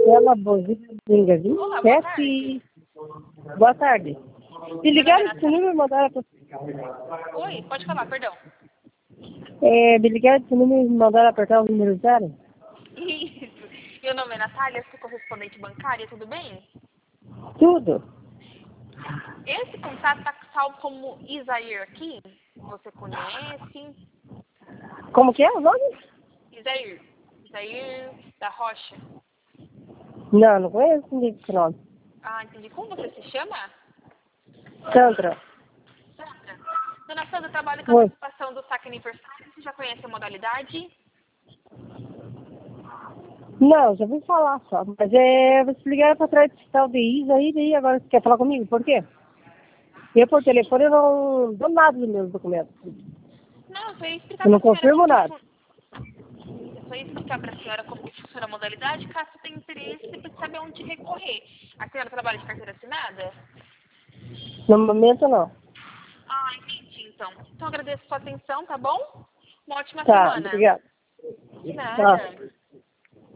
Marcela Bozinga, Olá, boa tarde. 27. Boa tarde. Se ligaram esse número e mandaram pra... Oi, pode falar, perdão. Me ligaram esse número e mandaram apertar o número 0? Isso. Meu nome é Natália, sou correspondente bancária, tudo bem? Tudo. Esse contato está salvo como Isair aqui. Você conhece? Como que é o nome? Isair. Isair da Rocha. Não conheço ninguém com esse nome. Ah, entendi. Como você se chama? Sandra. Sandra. Dona Sandra, trabalha com a Oi. antecipação do saque aniversário. Você já conhece a modalidade? Não, já ouvi falar só. Mas vocês ligaram pra trás desse tal de Isa aí, daí agora você quer falar comigo? Por quê? Eu por telefone eu não dou nada dos meus documentos. Não, eu ia explicar Eu para não a senhora confirmo como que nada. Eu só ia explicar para a senhora como que funciona a modalidade, caso você tenha interesse e precise saber onde recorrer. A senhora trabalha de carteira assinada? No momento não. Ah, entendi, então. Então agradeço a sua atenção, tá bom? Uma ótima Tá, semana. obrigada. De Tá. nada.